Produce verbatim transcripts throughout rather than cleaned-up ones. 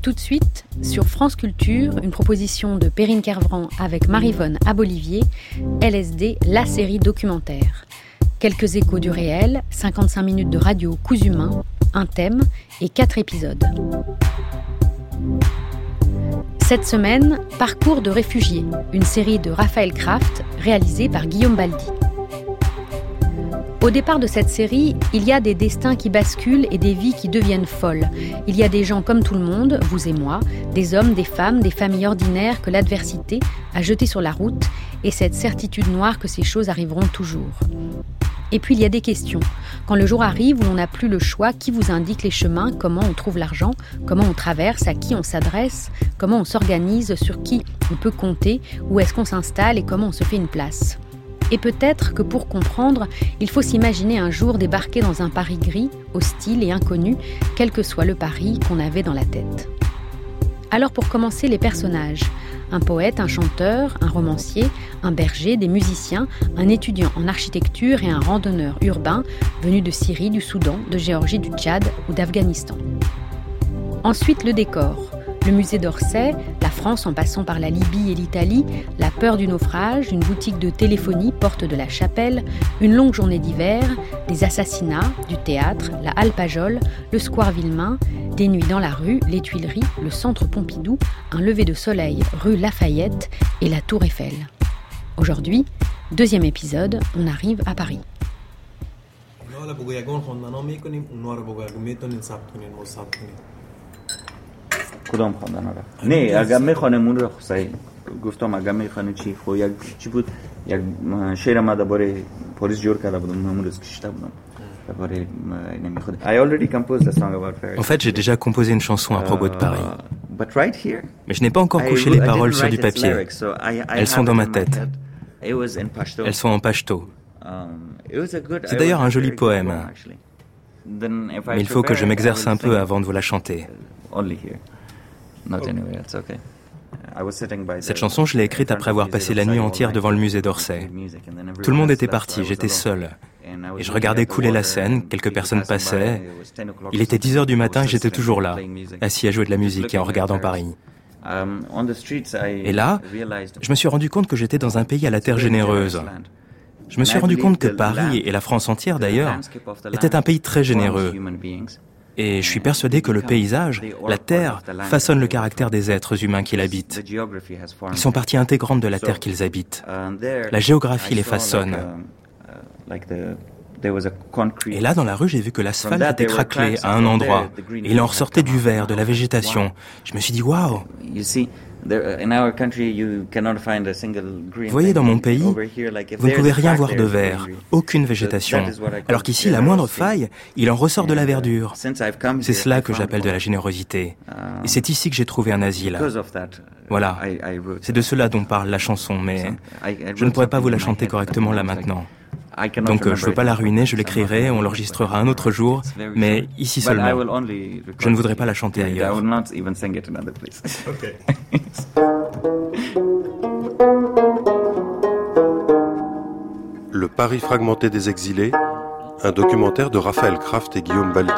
Tout de suite, sur France Culture, une proposition de Perrine Kervran avec Maryvonne Abolivier, L S D, la série documentaire. Quelques échos du réel, cinquante-cinq minutes de radio cousu main, un thème et quatre épisodes. Cette semaine, Parcours de réfugiés, une série de Raphaël Kraft réalisée par Guillaume Baldi. Au départ de cette série, il y a des destins qui basculent et des vies qui deviennent folles. Il y a des gens comme tout le monde, vous et moi, des hommes, des femmes, des familles ordinaires que l'adversité a jetés sur la route et cette certitude noire que ces choses arriveront toujours. Et puis il y a des questions. Quand le jour arrive où on n'a plus le choix, qui vous indique les chemins, comment on trouve l'argent, comment on traverse, à qui on s'adresse, comment on s'organise, sur qui on peut compter, où est-ce qu'on s'installe et comment on se fait une place. Et peut-être que pour comprendre, il faut s'imaginer un jour débarquer dans un Paris gris, hostile et inconnu, quel que soit le Paris qu'on avait dans la tête. Alors pour commencer, les personnages. Un poète, un chanteur, un romancier, un berger, des musiciens, un étudiant en architecture et un randonneur urbain venu de Syrie, du Soudan, de Géorgie, du Tchad ou d'Afghanistan. Ensuite, le décor. Le musée d'Orsay, la France en passant par la Libye et l'Italie, la peur du naufrage, une boutique de téléphonie porte de la Chapelle, une longue journée d'hiver, des assassinats, du théâtre, la Halle Pajol, le square Villemain, des nuits dans la rue, les Tuileries, le centre Pompidou, un lever de soleil rue Lafayette et la Tour Eiffel. Aujourd'hui, deuxième épisode, on arrive à Paris. کدام خواندن رو نه اگر میخوانمون رو صحیح گفتم اگر میخوانه چی خو یک چی بود یک شعر ما درباره پلیس جور کرده بودم همون روز کشیده بودم درباره نمیخواد I already composed a song about Paris. En fait, j'ai déjà composé une chanson à propos de Paris. Mais je n'ai pas encore couché les paroles sur du papier. Elles sont dans ma tête. Elles sont en pachto. C'est d'ailleurs un joli poème. Mais il faut que je m'exerce un peu avant de vous la chanter. Cette chanson, je l'ai écrite après avoir passé la nuit entière devant le musée d'Orsay. Tout le monde était parti, j'étais seul. Et je regardais couler la Seine, quelques personnes passaient. Il était dix heures du matin et j'étais toujours là, assis à jouer de la musique et en regardant Paris. Et là, je me suis rendu compte que j'étais dans un pays à la terre généreuse. Je me suis rendu compte que Paris, et la France entière d'ailleurs, était un pays très généreux. Et je suis persuadé que le paysage, la terre, façonne le caractère des êtres humains qui l'habitent. Ils sont partie intégrante de la terre qu'ils habitent. La géographie les façonne. Et là, dans la rue, j'ai vu que l'asphalte était craquelé à un endroit. Et il en ressortait du verre, de la végétation. Je me suis dit, waouh! Vous voyez, dans mon pays, vous ne pouvez rien voir de vert, aucune végétation. Alors qu'ici, la moindre faille, il en ressort de la verdure. C'est cela que j'appelle de la générosité. Et c'est ici que j'ai trouvé un asile. Voilà, c'est de cela dont parle la chanson, mais je ne pourrais pas vous la chanter correctement là maintenant. Donc euh, je ne veux pas la ruiner, je l'écrirai, on l'enregistrera un autre jour, mais ici seulement. Je ne voudrais pas la chanter ailleurs. Le Paris fragmenté des exilés, un documentaire de Raphaël Kraft et Guillaume Baldi.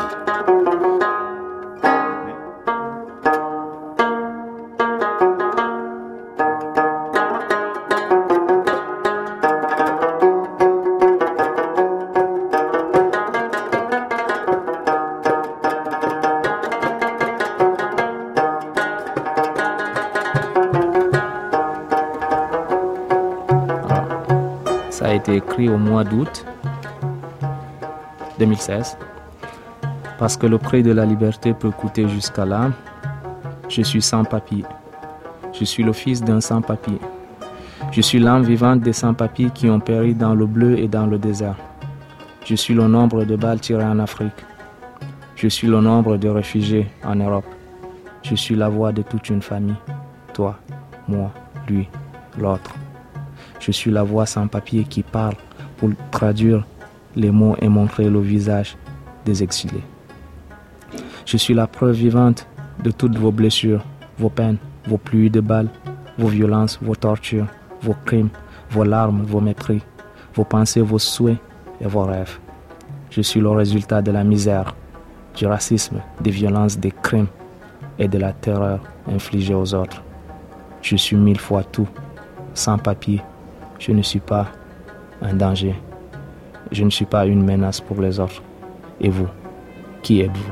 Ça a été écrit au mois d'août deux mille seize. Parce que le prix de la liberté peut coûter jusqu'à l'âme. Je suis sans papier. Je suis le fils d'un sans-papier. Je suis l'âme vivante des sans-papiers qui ont péri dans le bleu et dans le désert. Je suis le nombre de balles tirées en Afrique. Je suis le nombre de réfugiés en Europe. Je suis la voix de toute une famille. Toi, moi, lui, l'autre. Je suis la voix sans papier qui parle pour traduire les mots et montrer le visage des exilés. Je suis la preuve vivante de toutes vos blessures, vos peines, vos pluies de balles, vos violences, vos tortures, vos crimes, vos larmes, vos mépris, vos pensées, vos souhaits et vos rêves. Je suis le résultat de la misère, du racisme, des violences, des crimes, et de la terreur infligée aux autres. Je suis mille fois tout, sans papier. Je ne suis pas un danger. Je ne suis pas une menace pour les autres. Et vous, qui êtes-vous?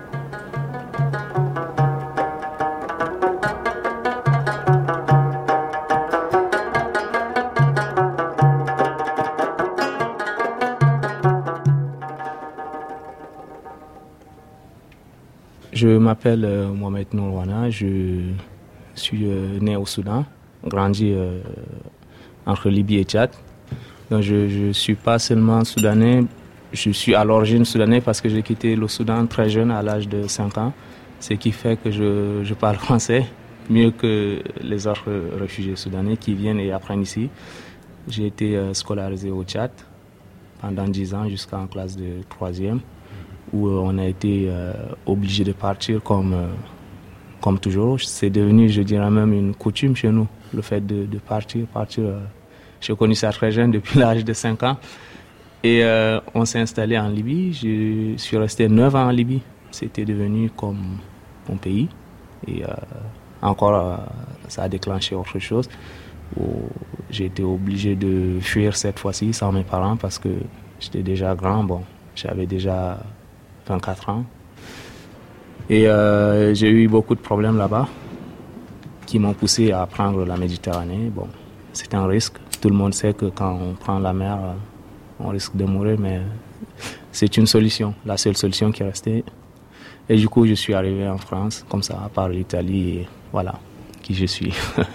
Je m'appelle euh, Mohamed Nourwana, je suis euh, né au Soudan, grandi euh, entre Libye et Tchad. Donc je ne suis pas seulement soudanais, je suis à l'origine soudanais parce que j'ai quitté le Soudan très jeune, à l'âge de cinq ans, ce qui fait que je, je parle français mieux que les autres réfugiés soudanais qui viennent et apprennent ici. J'ai été euh, scolarisé au Tchad pendant dix ans jusqu'en classe de troisième. Où on a été euh, obligé de partir comme, euh, comme toujours. C'est devenu, je dirais même, une coutume chez nous, le fait de, de partir. partir euh, j'ai connu ça très jeune, depuis l'âge de cinq ans. Et euh, on s'est installé en Libye. Je suis resté neuf ans en Libye. C'était devenu comme mon pays. Et euh, encore, euh, ça a déclenché autre chose. Où j'ai été obligé de fuir cette fois-ci sans mes parents parce que j'étais déjà grand. Bon, j'avais déjà vingt-quatre ans. Et euh, j'ai eu beaucoup de problèmes là-bas qui m'ont poussé à prendre la Méditerranée. Bon, c'est un risque. Tout le monde sait que quand on prend la mer, on risque de mourir, mais c'est une solution, la seule solution qui est restée. Et du coup, je suis arrivé en France, comme ça, à part l'Italie, et voilà qui je suis.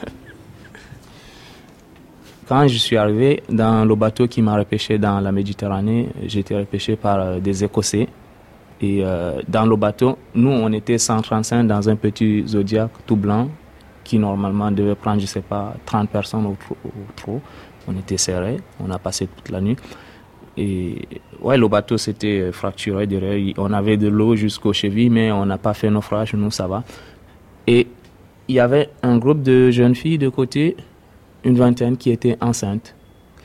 Quand je suis arrivé dans le bateau qui m'a repêché dans la Méditerranée, j'ai été repêché par des Écossais. Et euh, dans le bateau, nous, on était cent trente-cinq dans un petit Zodiac tout blanc qui, normalement, devait prendre, je ne sais pas, trente personnes au trop, au trop. On était serrés, on a passé toute la nuit. Et ouais, le bateau s'était fracturé derrière. On avait de l'eau jusqu'aux chevilles, mais on n'a pas fait naufrage, nous, ça va. Et il y avait un groupe de jeunes filles de côté, une vingtaine, qui étaient enceintes.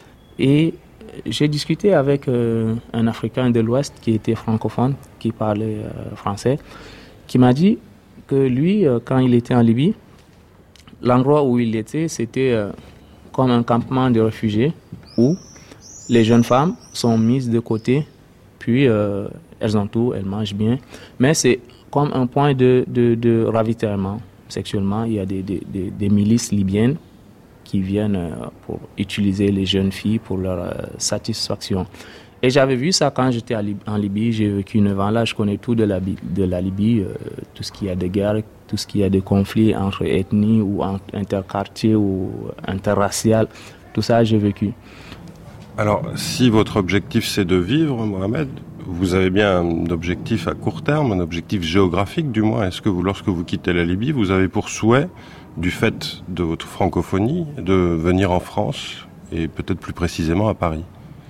Et j'ai discuté avec euh, un Africain de l'Ouest qui était francophone, qui parlait euh, français, qui m'a dit que lui, euh, quand il était en Libye, l'endroit où il était, c'était euh, comme un campement de réfugiés où les jeunes femmes sont mises de côté, puis euh, elles ont tout, elles mangent bien, mais c'est comme un point de, de, de ravitaillement sexuellement. Il y a des, des, des, des milices libyennes qui viennent pour utiliser les jeunes filles pour leur satisfaction. Et j'avais vu ça quand j'étais en Libye. J'ai vécu neuf ans là, je connais tout de la, de la Libye, euh, tout ce qu'il y a de guerre, tout ce qu'il y a de conflits entre ethnies ou interquartiers ou interracial. Tout ça, j'ai vécu. Alors, si votre objectif c'est de vivre, Mohamed, vous avez bien un objectif à court terme, un objectif géographique du moins. Est-ce que vous, lorsque vous quittez la Libye, vous avez pour souhait, du fait de votre francophonie, de venir en France et peut-être plus précisément à Paris?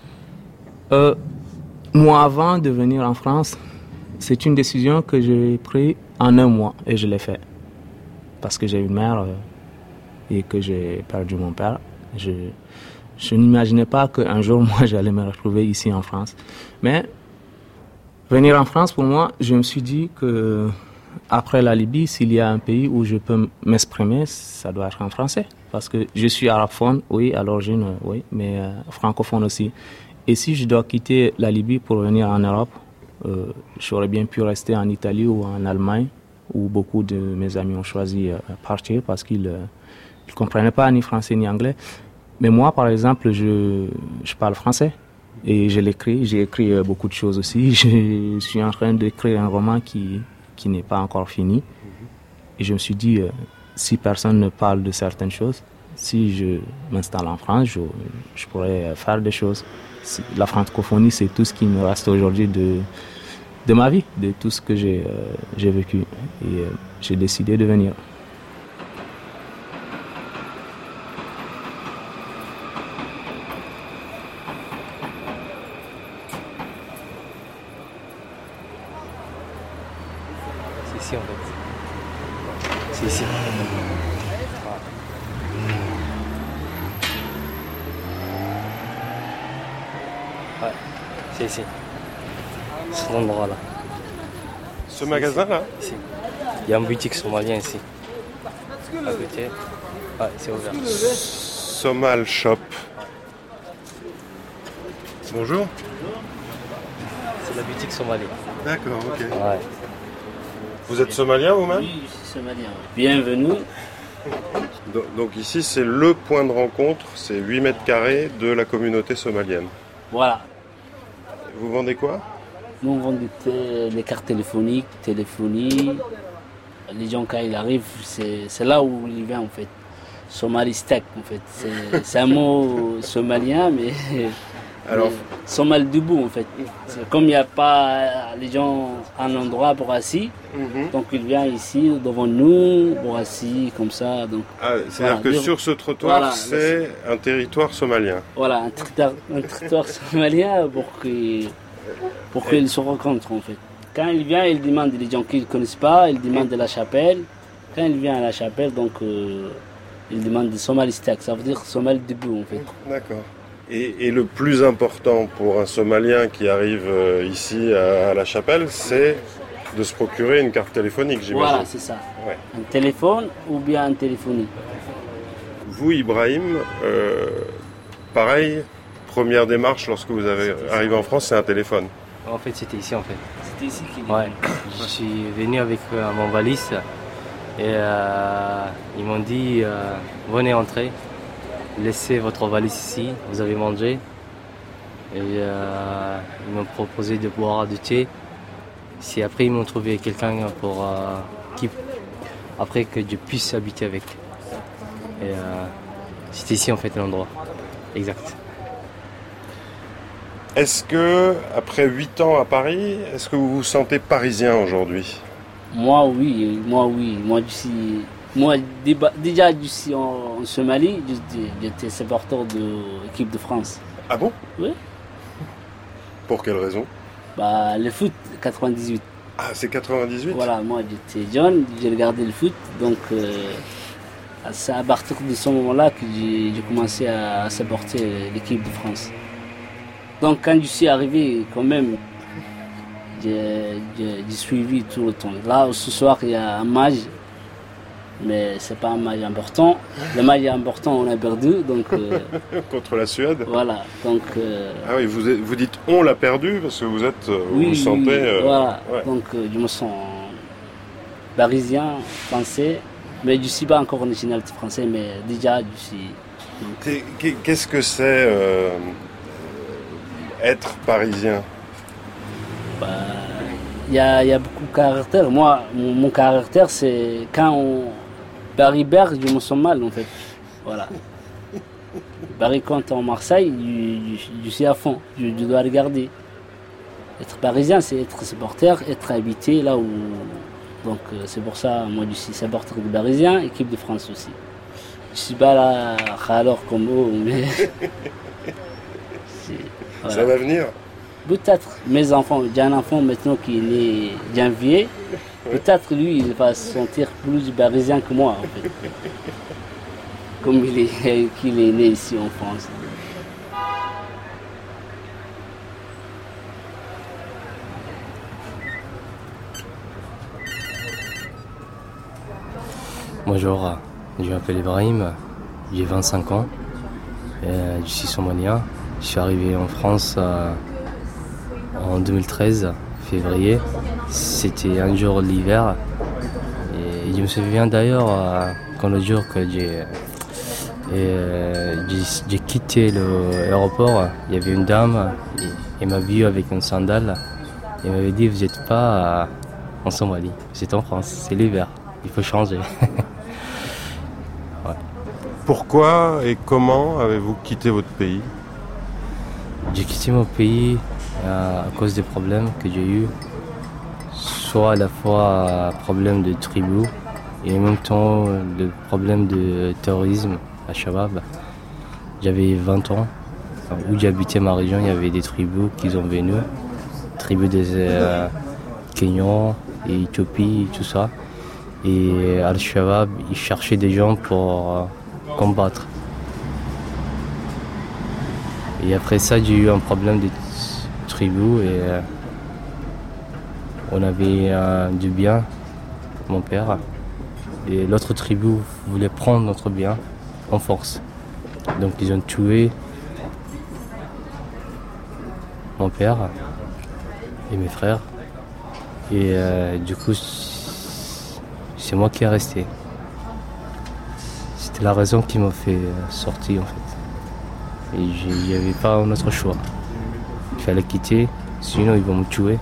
euh, Moi, avant de venir en France, c'est une décision que j'ai prise en un mois et je l'ai fait. Parce que j'ai une mère euh, et que j'ai perdu mon père. Je, je n'imaginais pas qu'un jour, moi, j'allais me retrouver ici en France. Mais venir en France, pour moi, je me suis dit que après la Libye, s'il y a un pays où je peux m'exprimer, ça doit être en français. Parce que je suis arabophone, oui, à l'origine, oui, mais euh, francophone aussi. Et si je dois quitter la Libye pour venir en Europe, euh, j'aurais bien pu rester en Italie ou en Allemagne, où beaucoup de mes amis ont choisi euh, partir parce qu'ils ne euh, comprenaient pas ni français ni anglais. Mais moi, par exemple, je, je parle français et je l'écris. J'ai écrit euh, beaucoup de choses aussi. Je, je suis en train d'écrire un roman qui... qui n'est pas encore fini. Et je me suis dit, euh, si personne ne parle de certaines choses, si je m'installe en France, je, je pourrais faire des choses. La francophonie, c'est tout ce qui me reste aujourd'hui de, de ma vie, de tout ce que j'ai, euh, j'ai vécu. Et euh, j'ai décidé de venir. Ici en fait. C'est ici. Ouais, c'est ici. Cet endroit-là. Ce magasin-là? Ici. Il y a un boutique somalien ici. À côté. Ouais, c'est ouvert. Somal Shop. Bonjour. C'est la boutique somalienne. D'accord, ok. Ouais. Vous êtes somalien vous-même? Oui, je suis somalien. Bienvenue. Donc, donc ici, c'est le point de rencontre, c'est huit mètres carrés de la communauté somalienne. Voilà. Vous vendez quoi? Nous, on vend des, t- des cartes téléphoniques, téléphonie. Les gens, quand ils arrivent, c'est, c'est là où ils viennent, en fait. Somali Stack, en fait. C'est, c'est un mot somalien, mais... Alors, Somal debout, en fait. C'est comme il n'y a pas les gens à un endroit pour assis, mm-hmm. donc ils viennent ici devant nous, pour assis, comme ça. Donc, ah, c'est-à-dire voilà. que sur ce trottoir, Voilà. c'est un territoire somalien. Voilà, un territoire, un territoire somalien pour qu'ils, pour qu'ils se rencontrent, en fait. Quand il vient, il demande les gens qu'ils ne connaissent pas, il demande de la chapelle. Quand il vient à la chapelle, donc, euh, il demande de Somali Stack, ça veut dire Somal debout, en fait. D'accord. Et, et le plus important pour un Somalien qui arrive euh, ici à, à la chapelle, c'est de se procurer une carte téléphonique, j'imagine. Voilà, c'est ça. Ouais. Un téléphone ou bien un téléphonie. Vous, Ibrahim, euh, pareil, première démarche lorsque vous avez arrivé en France, c'est un téléphone. En fait, c'était ici, en fait. C'était ici qu'il est. Ouais. Je suis venu avec euh, mon valise et euh, ils m'ont dit euh, venez entrer. Laissez votre valise ici, vous avez mangé. Et euh, ils m'ont proposé de boire du thé. Si après ils m'ont trouvé quelqu'un pour euh, qui, après que je puisse habiter avec. Et euh, c'était ici en fait l'endroit. Exact. Est-ce que, après huit ans à Paris, est-ce que vous vous sentez parisien aujourd'hui? Moi oui, moi oui, moi je suis, moi déba- déjà je suis en, en Somalie, je- j'étais supporter de l'équipe de France. Ah bon? Oui. Pour quelle raison? Bah le foot quatre-vingt-dix-huit. Ah, c'est quatre-vingt-dix-huit? Voilà, moi j'étais jeune, j'ai regardé le foot, donc euh, c'est à partir de ce moment-là que j'ai, j'ai commencé à supporter l'équipe de France. Donc quand je suis arrivé, quand même, j'ai, j'ai, j'ai suivi tout le temps. Là, ce soir, il y a un match, mais c'est pas un match important. Le match est important, on a perdu, donc euh, Contre la Suède? voilà. Donc euh, Ah oui, vous, êtes- vous dites on l'a perdu parce que vous êtes, euh, vous oui, vous sentez... oui, euh, voilà. ouais. Donc euh, je me sens parisien, français, mais je suis pas encore nationalité français, mais déjà je suis. donc, Qu'est- qu'est- Qu'est-ce que c'est euh, être parisien? bah, il y a, il y a beaucoup de caractère. Moi, mon, mon caractère, c'est quand on, Paris perd, je me sens mal en fait. Voilà. Paris contre en Marseille, je, je- je suis à fond. Je, je dois regarder. Être parisien, c'est être supporter, être habité là où. Donc euh, c'est pour ça, moi je suis supporter de parisien, équipe de France aussi. Je suis pas là alors comme eux, mais. c'est- voilà. Ça va venir? Peut-être mes enfants, j'ai un enfant maintenant qui est né janvier, peut-être lui il va se sentir plus parisien que moi en fait. Comme il est, qu'il est né ici en France. Bonjour, je m'appelle Ibrahim, j'ai vingt-cinq ans, et je suis somalien. Je suis arrivé en France euh, en deux mille treize, février. C'était un jour de l'hiver. Et je me souviens d'ailleurs euh, quand le jour que j'ai, et, euh, j'ai, j'ai quitté l'aéroport, il y avait une dame, et, elle m'a vu avec une sandale. Elle m'avait dit vous n'êtes pas euh, en Somalie, vous êtes en France, c'est l'hiver, il faut changer. Pourquoi et comment avez-vous quitté votre pays? J'ai quitté mon pays euh, à cause des problèmes que j'ai eus, soit à la fois euh, problème de tribu et en même temps le problème de terrorisme à Shabab. J'avais vingt ans, où j'habitais ma région, il y avait des tribus qui sont venues, tribus des euh, Kenyans et Éthiopie et tout ça. Et Al-Shabaab, ils cherchaient des gens pour euh, combattre. Et après ça, j'ai eu un problème de tribu et euh, on avait euh, du bien mon père. Et l'autre tribu voulait prendre notre bien en force. Donc ils ont tué mon père et mes frères. Et euh, du coup, c'est moi qui est resté. C'était la raison qui m'a fait sortir en fait. Et il n'y avait pas un autre choix. Il fallait quitter, sinon ils vont me tuer.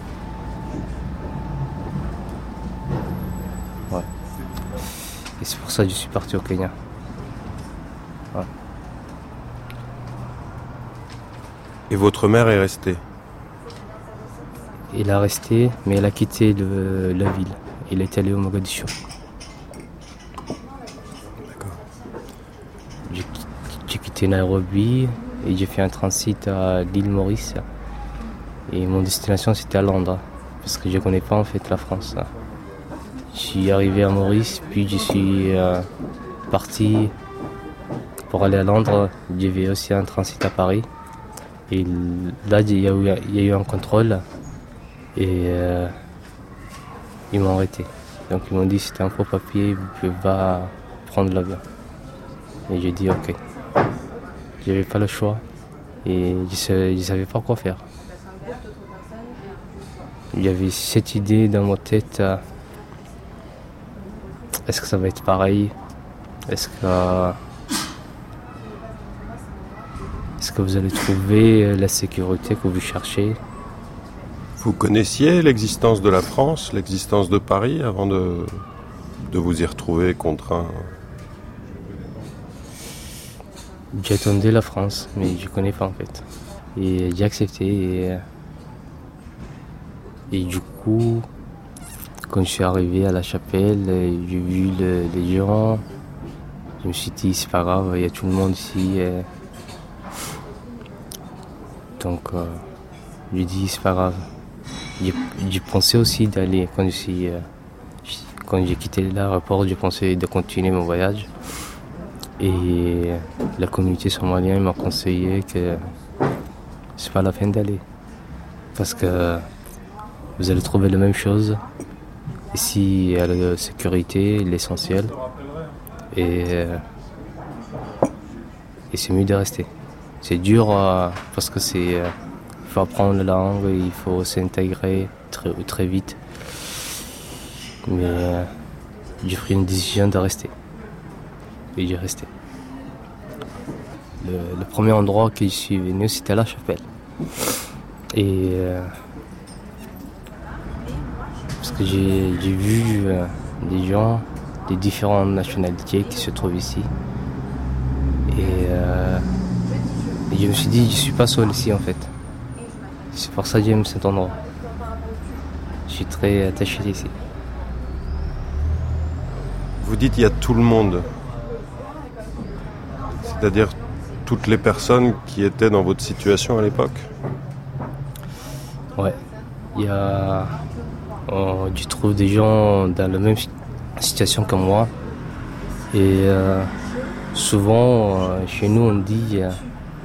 Ouais. Et c'est pour ça que je suis parti au Kenya. Ouais. Et votre mère est restée? Elle a resté, mais elle a quitté le, la ville. Elle est allée au Mogadiscio. D'accord. J'ai, j'ai quitté Nairobi et j'ai fait un transit à l'île Maurice. Et mon destination c'était à Londres, parce que je ne connais pas en fait la France. Je suis arrivé à Maurice, puis je suis euh, parti pour aller à Londres. J'avais aussi un transit à Paris. Et là, il y a eu, il y a eu un contrôle. Et euh, ils m'ont arrêté. Donc ils m'ont dit c'était un faux papier, vous ne pouvez pas prendre l'avion. Et j'ai dit ok. J'avais pas le choix et je ne savais pas quoi faire. J'avais cette idée dans ma tête. Euh, est-ce que ça va être pareil? Est-ce que, euh, est-ce que vous allez trouver la sécurité que vous cherchez? Vous connaissiez l'existence de la France, l'existence de Paris, avant de, de vous y retrouver contraint? J'attendais la France, mais je ne connais pas en fait. Et j'ai accepté. Et, et du coup, quand je suis arrivé à la chapelle, j'ai vu le, les gens. Je me suis dit, c'est pas grave, il y a tout le monde ici. Et... Donc, euh, j'ai dit, c'est pas grave. J'ai, j'ai pensé aussi d'aller, quand, je suis, euh, quand j'ai quitté l'aéroport, j'ai pensé de continuer mon voyage. Et la communauté somalienne m'a conseillé que c'est pas la peine d'aller. Parce que vous allez trouver la même chose. Ici, il y a la sécurité, l'essentiel. Et, et c'est mieux de rester. C'est dur euh, parce que c'est... Euh, il faut apprendre la langue, il faut s'intégrer très, très vite. Mais euh, j'ai pris une décision de rester. Et j'ai resté. Le, le premier endroit que je suis venu, c'était la chapelle. Et euh, parce que j'ai, j'ai vu euh, des gens de différentes nationalités qui se trouvent ici. Et, euh, et je me suis dit, je suis pas seul ici en fait. C'est pour ça que j'aime cet endroit. Je suis très attaché ici. Vous dites il y a tout le monde. C'est-à-dire toutes les personnes qui étaient dans votre situation à l'époque? Ouais. Il y a... Oh, je trouve des gens dans la même situation que moi. Et euh, souvent, euh, chez nous, on dit... Euh,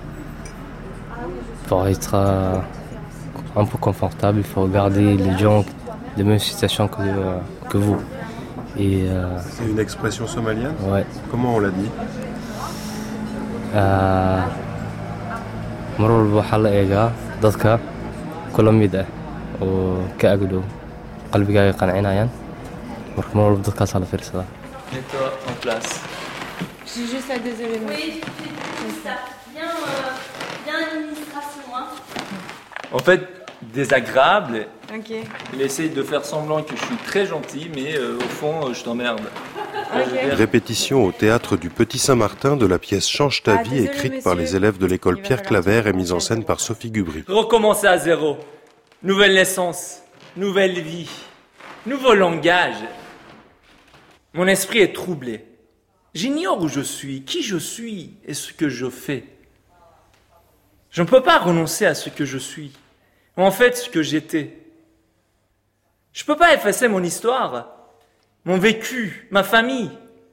pour être euh, un peu confortable, il faut regarder les gens de la même situation que, euh, que vous. Et, euh, c'est une expression somalienne? Ouais. Comment on l'a dit? mar walba waxaa la eegaa dadka kula mid ah oo ka agdhow qalbigaaga qancinayaan marka mar walba dadkaasaa la fiirsadaa. Mets-toi en place. J'ai juste la deuxième émission. Oui, juste ça. Bien, euh, bien administration. Hein. En fait, désagréable. Ok. Il essaye de faire semblant que je suis très gentil, mais euh, au fond, euh, je t'emmerde. Okay. Répétition au théâtre du Petit Saint-Martin de la pièce Change ta ah, vie, désolé, écrite monsieur. par les élèves de l'école Pierre Claver et mise en scène par Sophie Gubry. Recommencer à zéro. Nouvelle naissance, nouvelle vie, nouveau langage. Mon esprit est troublé. J'ignore où je suis, qui je suis et ce que je fais. Je ne peux pas renoncer à ce que je suis, ou en fait ce que j'étais. Je ne peux pas effacer mon histoire, mon vécu, ma famille.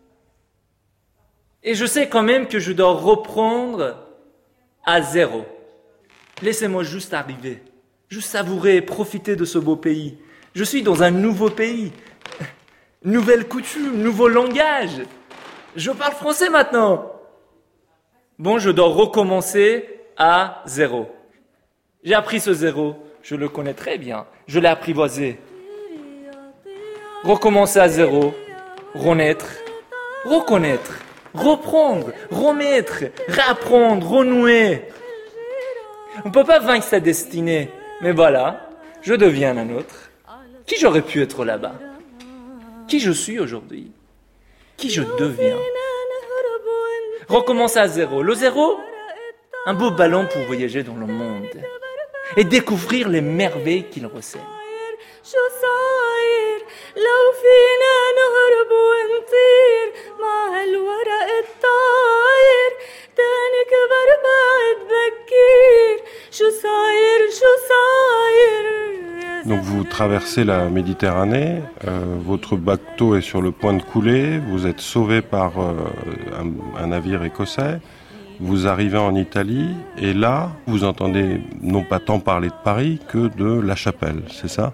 Et je sais quand même que je dois reprendre à zéro. Laissez-moi juste arriver, juste savourer et profiter de ce beau pays. Je suis dans un nouveau pays. Nouvelle coutume, nouveau langage. Je parle français maintenant. Bon, je dois recommencer à zéro. J'ai appris ce zéro, je le connais très bien, je l'ai apprivoisé. Recommencer à zéro, renaître, reconnaître, reprendre, remettre, réapprendre, renouer. On ne peut pas vaincre sa destinée, mais voilà, je deviens un autre. Qui j'aurais pu être là-bas? Qui je suis aujourd'hui? Qui je deviens? Recommencer à zéro. Le zéro, un beau ballon pour voyager dans le monde et découvrir les merveilles qu'il recèle. Donc vous traversez la Méditerranée, euh, votre bateau est sur le point de couler, vous êtes sauvé par euh, un, un navire écossais, vous arrivez en Italie et là vous entendez non pas tant parler de Paris que de La Chapelle, c'est ça?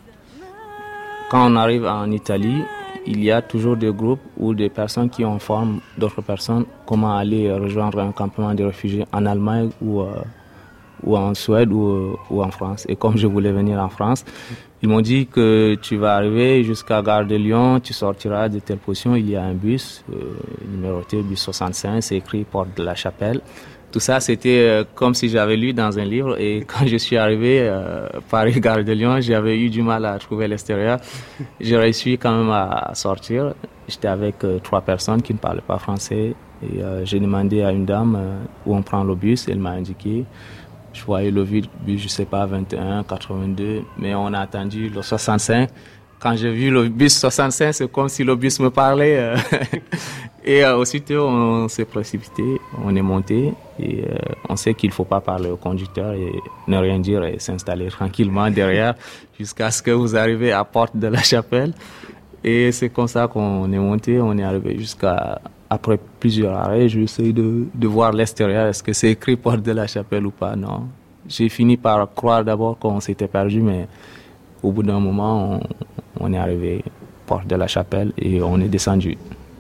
Quand on arrive en Italie, il y a toujours des groupes ou des personnes qui informent d'autres personnes comment aller rejoindre un campement de réfugiés en Allemagne ou euh, ou en Suède ou, ou en France. Et comme je voulais venir en France, ils m'ont dit que tu vas arriver jusqu'à Gare de Lyon, tu sortiras de telle position, il y a un bus, euh, numéroté bus soixante-cinq, c'est écrit Porte de la Chapelle. Tout ça, c'était euh, comme si j'avais lu dans un livre. Et quand je suis arrivé euh, Paris, Gare de Lyon, j'avais eu du mal à trouver l'extérieur. J'ai réussi quand même à sortir. J'étais avec euh, trois personnes qui ne parlaient pas français. Et euh, j'ai demandé à une dame euh, où on prend le bus. Elle m'a indiqué. Je voyais le bus, je ne sais pas, vingt et un, quatre-vingt-deux, mais on a attendu le soixante-cinq. Quand j'ai vu le bus soixante-cinq, c'est comme si le bus me parlait. Et euh, aussitôt, on s'est précipité, on est monté. Et euh, on sait qu'il ne faut pas parler au conducteur et ne rien dire et s'installer tranquillement derrière jusqu'à ce que vous arrivez à Porte de la Chapelle. Et c'est comme ça qu'on est monté, on est arrivé jusqu'à... Après plusieurs arrêts, j'ai essayé de, de voir l'extérieur. Est-ce que c'est écrit Porte de la Chapelle ou pas? Non. J'ai fini par croire d'abord qu'on s'était perdu, mais au bout d'un moment, on, on est arrivé Porte de la Chapelle et on est descendu.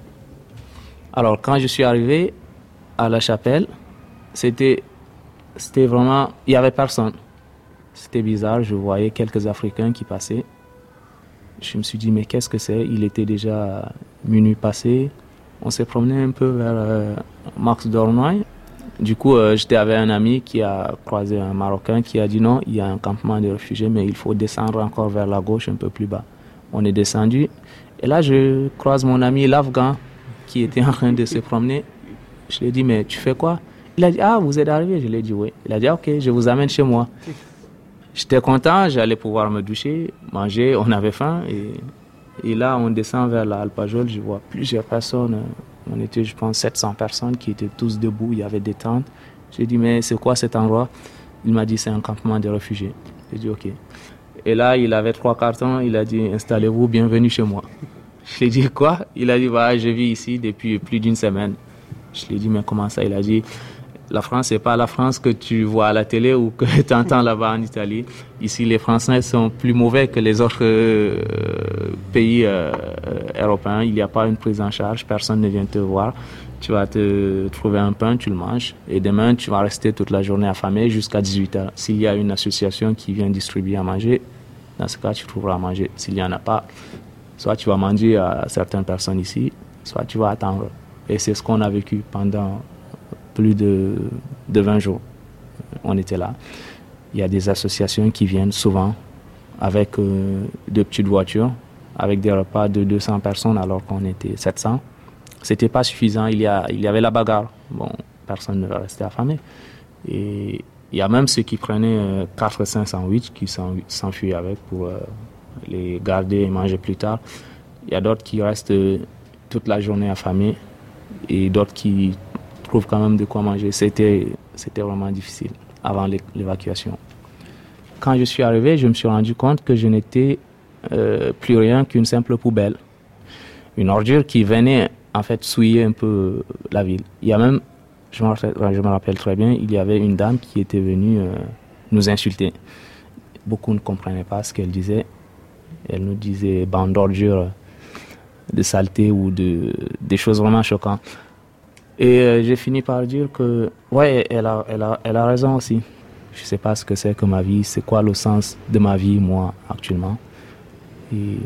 Alors, quand je suis arrivé à la Chapelle, c'était, c'était vraiment... Il n'y avait personne. C'était bizarre. Je voyais quelques Africains qui passaient. Je me suis dit, mais qu'est-ce que c'est? Il était déjà minuit passé. On s'est promené un peu vers euh, Max Dornoy. Du coup, euh, j'étais avec un ami qui a croisé un Marocain qui a dit non, il y a un campement de réfugiés, mais il faut descendre encore vers la gauche, un peu plus bas. On est descendu. Et là, je croise mon ami l'Afghan qui était en train de se promener. Je lui ai dit, mais tu fais quoi? Il a dit, ah, vous êtes arrivé? Je lui ai dit, oui. Il a dit, ok, je vous amène chez moi. J'étais content, j'allais pouvoir me doucher, manger, on avait faim. Et... Et là, on descend vers la Alpajol, je vois plusieurs personnes. On était, je pense, sept cents personnes qui étaient tous debout, il y avait des tentes. J'ai dit, mais c'est quoi cet endroit? Il m'a dit, c'est un campement de réfugiés. J'ai dit, ok. Et là, il avait trois cartons, il a dit, installez-vous, bienvenue chez moi. Je lui ai dit, quoi? Il a dit, bah, je vis ici depuis plus d'une semaine. Je lui ai dit, mais comment ça? Il a dit, la France, c'est pas la France que tu vois à la télé ou que tu entends là-bas en Italie. Ici, les Français sont plus mauvais que les autres euh, pays euh, européens. Il n'y a pas une prise en charge, personne ne vient te voir. Tu vas te trouver un pain, tu le manges. Et demain, tu vas rester toute la journée affamé jusqu'à dix-huit heures. S'il y a une association qui vient distribuer à manger, dans ce cas, tu trouveras à manger. S'il n'y en a pas, soit tu vas manger à certaines personnes ici, soit tu vas attendre. Et c'est ce qu'on a vécu pendant plus de, de vingt jours. On était là. Il y a des associations qui viennent souvent avec euh, de petites voitures, avec des repas de deux cents personnes alors qu'on était sept cents. C'était pas suffisant. Il y, a, il y avait la bagarre. Bon, personne ne va rester affamé. Et il y a même ceux qui prenaient euh, quatre cinq sandwichs qui s'enfuient avec pour euh, les garder et manger plus tard. Il y a d'autres qui restent euh, toute la journée affamés et d'autres qui trouvent quand même de quoi manger. C'était, c'était vraiment difficile avant l'évacuation. Quand je suis arrivé, je me suis rendu compte que je n'étais euh, plus rien qu'une simple poubelle. Une ordure qui venait en fait souiller un peu la ville. Il y a même, je me rappelle, je me rappelle très bien, il y avait une dame qui était venue euh, nous insulter. Beaucoup ne comprenaient pas ce qu'elle disait. Elle nous disait bande d'ordures. de saleté ou de, des choses vraiment choquantes. Et euh, j'ai fini par dire que, ouais, elle a, elle a, elle a raison aussi. Je ne sais pas ce que c'est que ma vie, c'est quoi le sens de ma vie, moi, actuellement. Et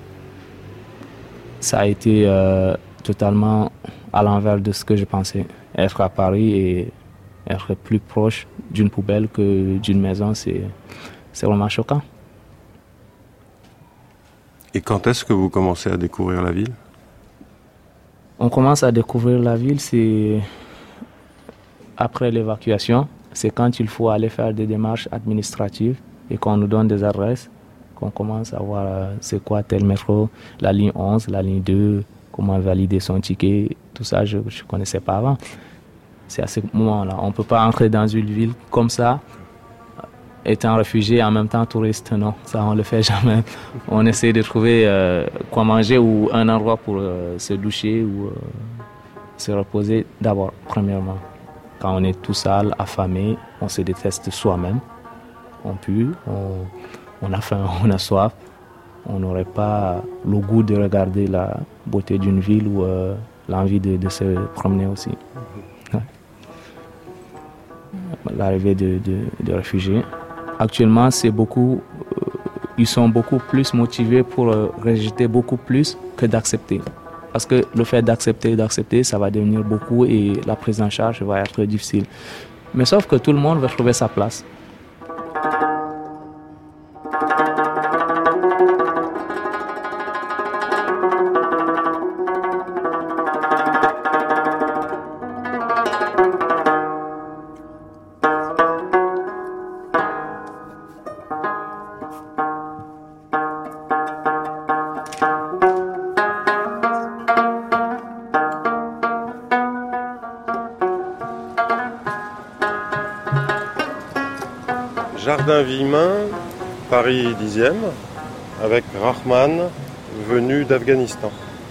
ça a été euh, totalement à l'envers de ce que je pensais. Être à Paris et être plus proche d'une poubelle que d'une maison, c'est, c'est vraiment choquant. Et quand est-ce que vous commencez à découvrir la ville ? On commence à découvrir la ville, c'est après l'évacuation. C'est quand il faut aller faire des démarches administratives et qu'on nous donne des adresses, qu'on commence à voir euh, c'est quoi tel métro, la ligne onze, la ligne deux, comment valider son ticket. Tout ça, je ne connaissais pas avant. C'est à ce moment-là. On ne peut pas entrer dans une ville comme ça, étant réfugié et en même temps touriste. Non, ça, on ne le fait jamais. On essaie de trouver euh, quoi manger ou un endroit pour euh, se doucher ou euh, se reposer d'abord, premièrement. Quand on est tout seul, affamé, on se déteste soi-même. On pue, on, on a faim, on a soif. On n'aurait pas le goût de regarder la beauté d'une ville ou euh, l'envie de, de se promener aussi. Ouais. L'arrivée de, de, de réfugiés. Actuellement, c'est beaucoup, euh, ils sont beaucoup plus motivés pour euh, rejeter beaucoup plus que d'accepter. Parce que le fait d'accepter, d'accepter, ça va devenir beaucoup et la prise en charge va être difficile. Mais sauf que tout le monde va trouver sa place. Jardin Villemin, Paris dixième, avec Rahman, venu d'Afghanistan.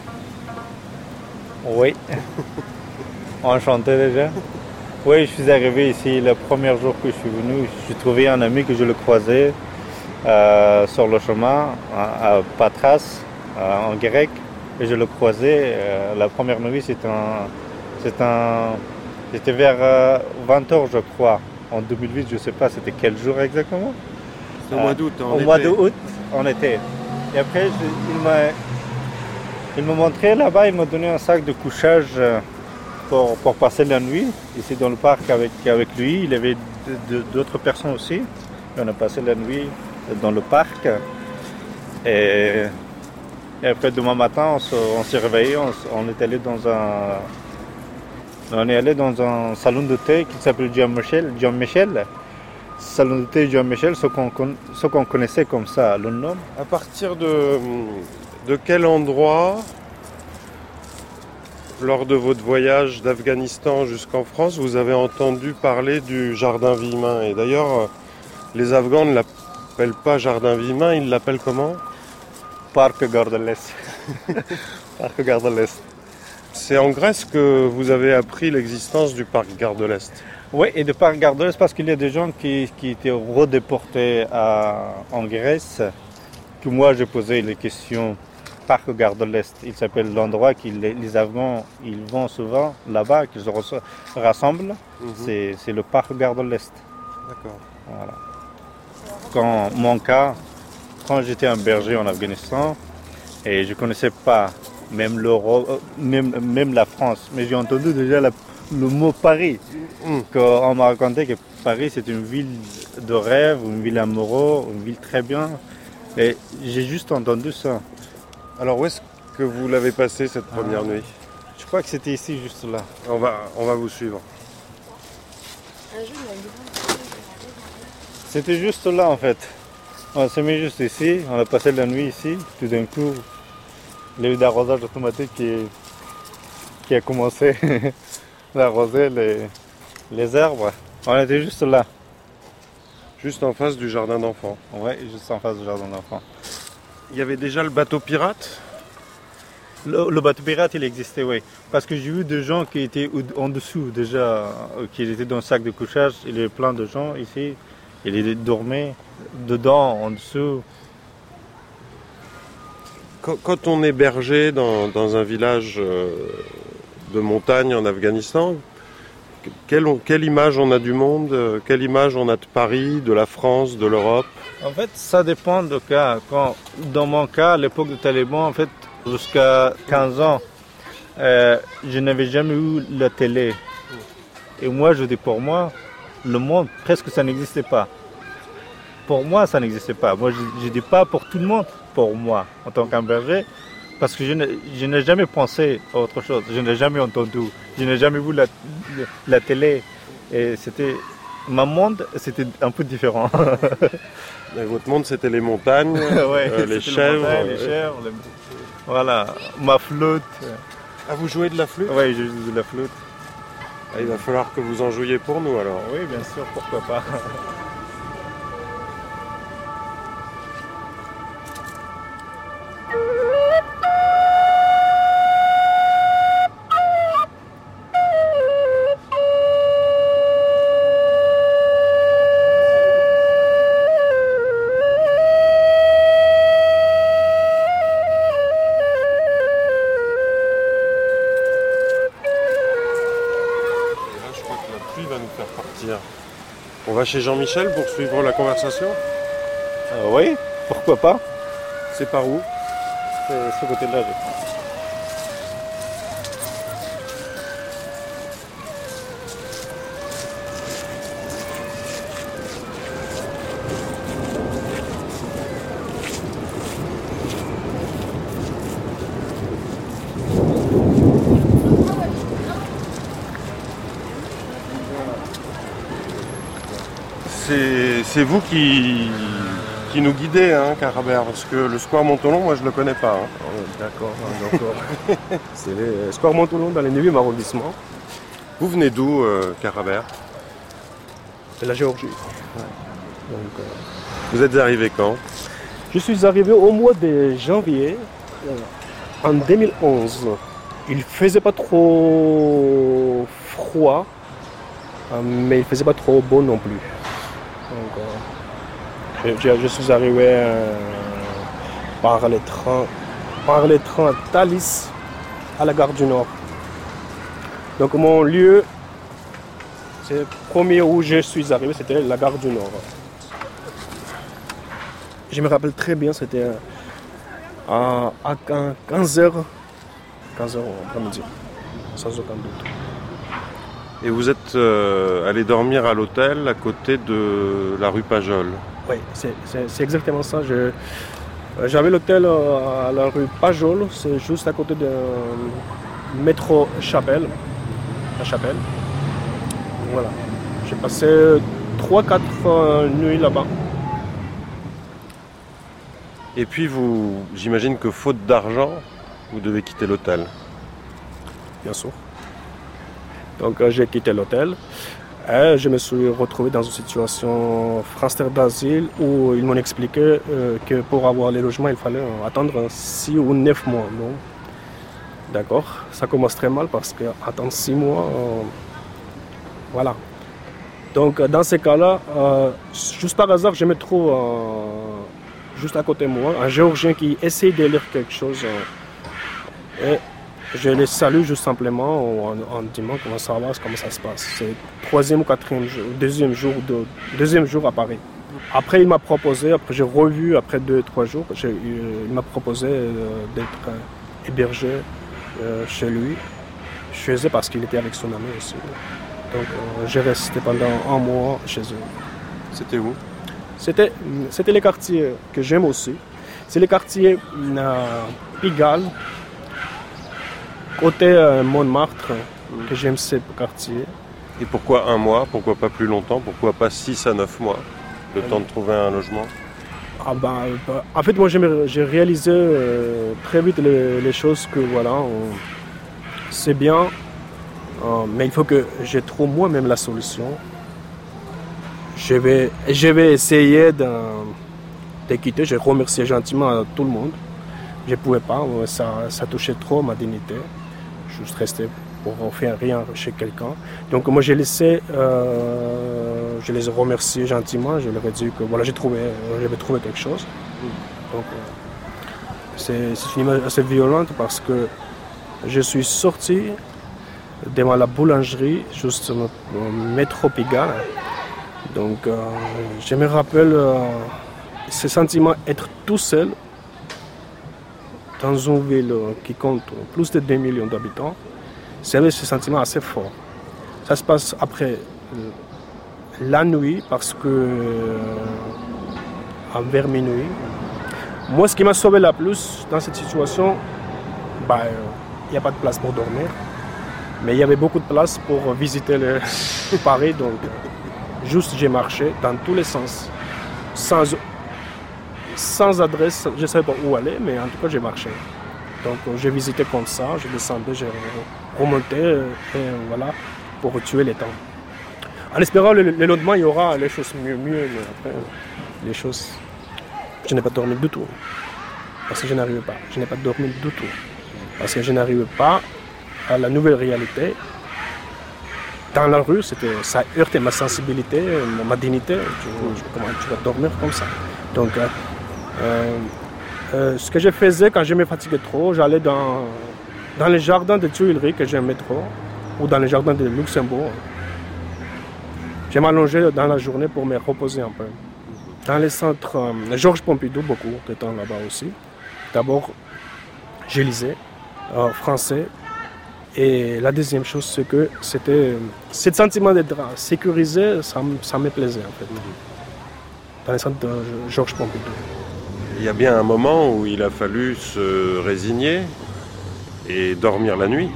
Oui, enchanté déjà. Oui, je suis arrivé ici le premier jour que je suis venu. J'ai trouvé un ami que je le croisais euh, sur le chemin à, à Patras, euh, en grec. Et je le croisais. Euh, la première nuit, c'était, un, c'était, un, c'était vers euh, vingt heures, je crois. En deux mille huit, je ne sais pas, c'était quel jour exactement? C'est au mois d'août. Au mois d'août, en été. Et après, je, il, m'a, il m'a montré là-bas, il m'a donné un sac de couchage pour, pour passer la nuit, ici dans le parc avec, avec lui. Il y avait de, de, d'autres personnes aussi. Et on a passé la nuit dans le parc. Et, et après, demain matin, on, se, on s'est réveillé, on, on est allé dans un... On est allé dans un salon de thé qui s'appelle John Michel. John Michel. Salon de thé John Michel, ce qu'on, ce qu'on connaissait comme ça, le nom. À partir de, de quel endroit, lors de votre voyage d'Afghanistan jusqu'en France, vous avez entendu parler du Jardin Villemin? Et d'ailleurs, les Afghans ne l'appellent pas Jardin Villemin, ils l'appellent comment? Parc Gare de l'Est. Parc Gare de l'Est. C'est en Grèce que vous avez appris l'existence du parc Gare de l'Est. Oui, et du parc Gare de l'Est parce qu'il y a des gens qui, qui étaient redéportés à, en Grèce, que moi j'ai posé les questions. Parc Gare de l'Est, il s'appelle l'endroit que les, les Afghans ils vont souvent là-bas, qu'ils se rassemblent. Mm-hmm. C'est, c'est le parc Gare de l'Est. D'accord. Voilà. Quand mon cas, quand j'étais un berger en Afghanistan, et je ne connaissais pas Même, même, même la France. Mais j'ai entendu déjà la, le mot Paris. Mm. On m'a raconté que Paris, c'est une ville de rêve, une ville amoureuse, une ville très bien. Et j'ai juste entendu ça. Alors, où est-ce que vous l'avez passé cette première ah, nuit? Je crois que c'était ici, juste là. On va, on va vous suivre. C'était juste là, en fait. On s'est mis juste ici, on a passé la nuit ici. Tout d'un coup, il y a eu d'arrosage automatique qui, qui a commencé d'arroser les, les arbres. On était juste là. Juste en face du jardin d'enfants. Oui, juste en face du jardin d'enfants. Il y avait déjà le bateau pirate? le, le bateau pirate, il existait, oui. Parce que j'ai vu des gens qui étaient en dessous déjà, qui étaient dans le sac de couchage. Il y avait plein de gens ici. Ils dormaient dedans, en dessous. Quand, quand on est berger dans, dans un village euh, de montagne en Afghanistan, quelle, quelle image on a du monde? Quelle image on a de Paris, de la France, de l'Europe? En fait, ça dépend du cas. Quand, dans mon cas, à l'époque du Taliban, en fait, jusqu'à quinze ans, euh, je n'avais jamais eu la télé. Et moi, je dis pour moi, le monde, presque ça n'existait pas. Pour moi, ça n'existait pas. Moi, je ne dis pas pour tout le monde, pour moi, en tant qu'un berger, parce que je, ne, je n'ai jamais pensé à autre chose. Je n'ai jamais entendu. Je n'ai jamais vu la, la télé. Et c'était... Ma monde, c'était un peu différent. Mais votre monde, c'était les montagnes, ouais, euh, les chèvres. Montagnes, les chèvres, les... Voilà, ma flûte. Ah, vous jouez de la flûte? Oui, je joue de la flûte. Ah, il va falloir que vous en jouiez pour nous alors. Oui, bien sûr, pourquoi pas. On va chez Jean-Michel pour suivre la conversation? euh, Oui, pourquoi pas. C'est par où? C'est ce côté-là, je crois. C'est vous qui, qui nous guidez, hein, Carabert, parce que le square Montolon, moi je ne le connais pas. Hein. Oh, d'accord, d'accord. C'est le square Montolon dans le neuvième arrondissement. Vous venez d'où, euh, Carabert? De la Géorgie. Ouais. Donc, euh... Vous êtes arrivé quand? Je suis arrivé au mois de janvier euh, en deux mille onze. Il ne faisait pas trop froid, euh, mais il ne faisait pas trop beau non plus. Donc, euh, je, je suis arrivé euh, par les trains, par les trains Thalys à la gare du Nord. Donc mon lieu, c'est le premier où je suis arrivé, c'était la gare du Nord. Je me rappelle très bien, c'était à, à quinze heures, quinze heures après-midi, sans aucun doute. Et vous êtes euh, allé dormir à l'hôtel à côté de la rue Pajol? Oui, c'est, c'est, c'est exactement ça. Je, j'avais l'hôtel à la rue Pajol, c'est juste à côté de métro Chapelle, la Chapelle. Voilà. J'ai passé trois quatre euh, nuits là-bas. Et puis vous, j'imagine que faute d'argent, vous devez quitter l'hôtel? Bien sûr. Donc euh, j'ai quitté l'hôtel et je me suis retrouvé dans une situation française d'asile où ils m'ont expliqué euh, que pour avoir les logements, il fallait euh, attendre six ou neuf mois. Donc, d'accord, ça commence très mal parce qu'attendre six mois, euh, voilà. Donc dans ces cas-là, euh, juste par hasard, je me trouve euh, juste à côté de moi, un Géorgien qui essaie de lire quelque chose. Euh, et je les salue juste simplement en, en disant comment ça va, comment ça se passe. C'est le troisième ou quatrième jour, deuxième jour, de, deuxième jour à Paris. Après, il m'a proposé, après j'ai revu, après deux, trois jours, j'ai, il m'a proposé euh, d'être euh, hébergé euh, chez lui. Je faisais parce qu'il était avec son ami aussi. Donc euh, j'ai resté pendant un mois chez eux. C'était où? C'était, c'était les quartiers que j'aime aussi. C'est les quartiers euh, Pigalle, côté euh, Montmartre, mmh. que j'aime ces quartiers. Et pourquoi un mois? Pourquoi pas plus longtemps? Pourquoi pas six à neuf mois? Le mmh. temps de trouver un logement? Ah bah, bah, en fait, moi j'ai, j'ai réalisé euh, très vite les, les choses que voilà, on, c'est bien, euh, mais il faut que je trouve moi-même la solution. Je vais, je vais essayer de, de quitter. Je remercie gentiment tout le monde. Je ne pouvais pas, ça, ça touchait trop ma dignité. Juste rester pour faire rien chez quelqu'un. Donc moi j'ai laissé, euh, je les ai remerciés gentiment. Je leur ai dit que voilà, j'ai trouvé, j'avais trouvé quelque chose. Donc, c'est, c'est une image assez violente parce que je suis sorti devant la boulangerie, juste au métro Pigalle. Donc euh, je me rappelle euh, ce sentiment d'être tout seul dans une ville qui compte plus de deux millions d'habitants. C'est ce sentiment assez fort. Ça se passe après la nuit parce que euh, vers minuit. Moi, ce qui m'a sauvé la plus dans cette situation, bah, il euh, n'y a pas de place pour dormir, mais il y avait beaucoup de place pour visiter le Paris. Donc, juste j'ai marché dans tous les sens, sans, sans adresse. Je ne savais pas où aller, mais en tout cas, j'ai marché. Donc, j'ai visité comme ça, je descendais, j'ai remonté, et voilà, pour tuer les temps. En espérant le, le lendemain, il y aura les choses mieux, mieux, mais après, les choses... Je n'ai pas dormi du tout, parce que je n'arrivais pas. Je n'ai pas dormi du tout, parce que je n'arrivais pas à la nouvelle réalité. Dans la rue, c'était, ça heurtait ma sensibilité, ma dignité. Tu, tu, comment tu vas dormir comme ça? Donc, euh, euh, euh, ce que je faisais quand je me fatiguais trop, j'allais dans, dans les jardins de Tuileries que j'aimais trop, ou dans les jardins de Luxembourg. Je m'allongeais dans la journée pour me reposer un peu. Dans les centres, euh, Georges Pompidou, beaucoup de temps là-bas aussi. D'abord, je lisais euh, français. Et la deuxième chose, c'est que c'était ce sentiment d'être sécurisé, ça, ça me plaisait en fait. Dans les centres de Georges Pompidou. Il y a bien un moment où il a fallu se résigner et dormir la nuit.